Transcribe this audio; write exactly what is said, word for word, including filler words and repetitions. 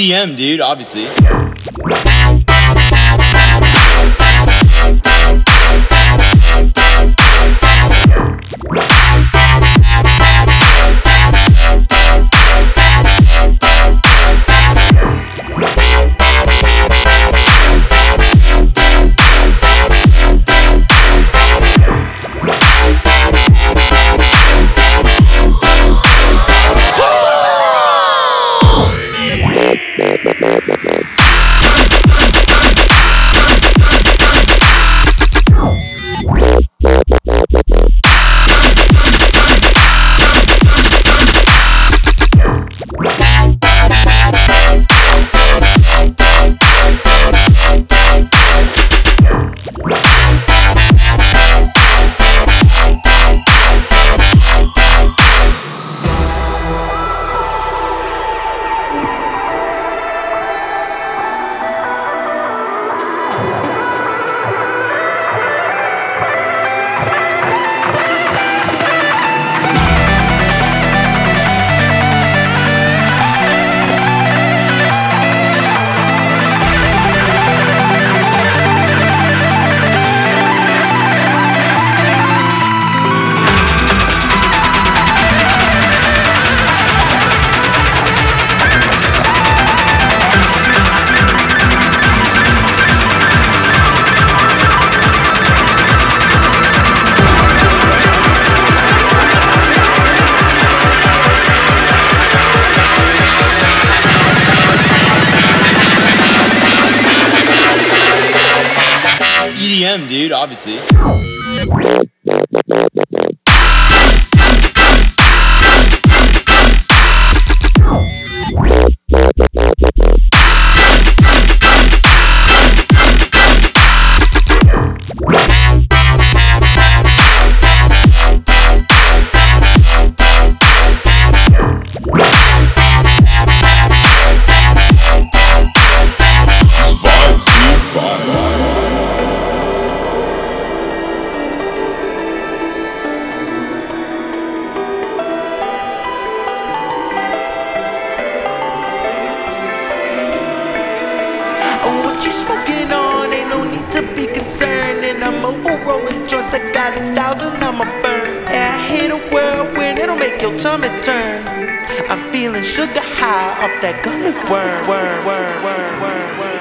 E D M, dude, obviously. E D M, dude, obviously. What you smoking on? Ain't no need to be concerned. And I'm over rolling joints, I got a thousand on my burn. Yeah, I hit a whirlwind, it'll make your tummy turn. I'm feeling sugar high off that gummy worm, worm, worm, worm, worm, worm.